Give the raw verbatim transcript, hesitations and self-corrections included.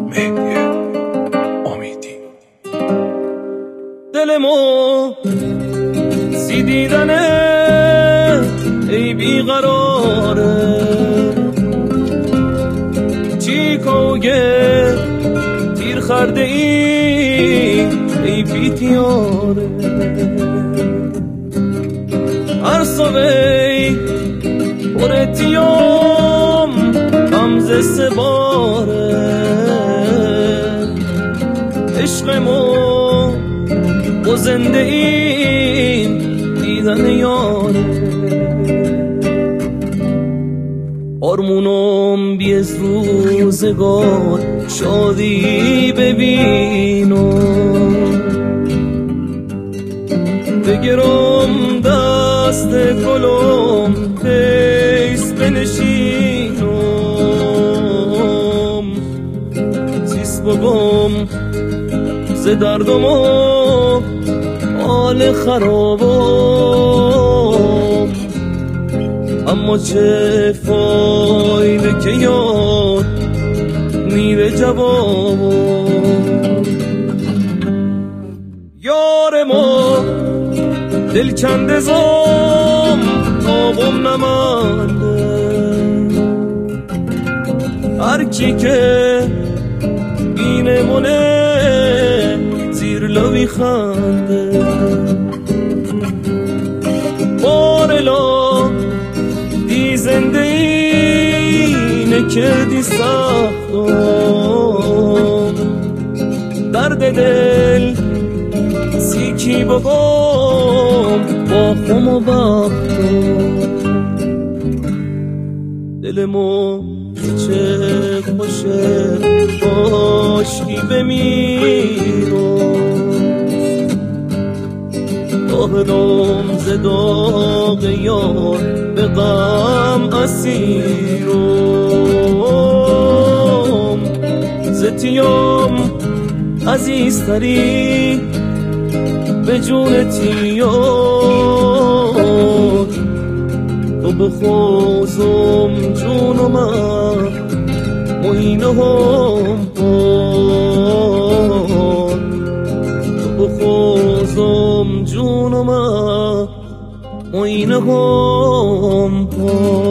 مهدی امیدی. دلمو سی دیدنه ای بیقراره، چی کوگه تیر خرده ای ای بیتیاره، هر صبحی پرتیام غمزه سباره، عشقمو و زنده این دیدن یاره، آرمونم بی از روزگار شادی ببینم، بگیرم دست گلم پیس بنشینم، سیس بگم ز دردم و حال خرابم، اما چه فایده که یاد میره جوابم. یار ما دل کنده زم تابم نمانده، هر کی که بینه مونه زیر لبی خنده، بارلا دی زنده اینه که دی سختم، درد دل سیکی بگم با خم و بختم، دلمو چه خوشه باشکی بمیرم، داغلم ز داغ یار به غم اسیرم، ز تیام عزیزتری به جون تیار، تو بخوزم جونم موینه هم پاد، تو بخوزم جونم موینه هم پاد.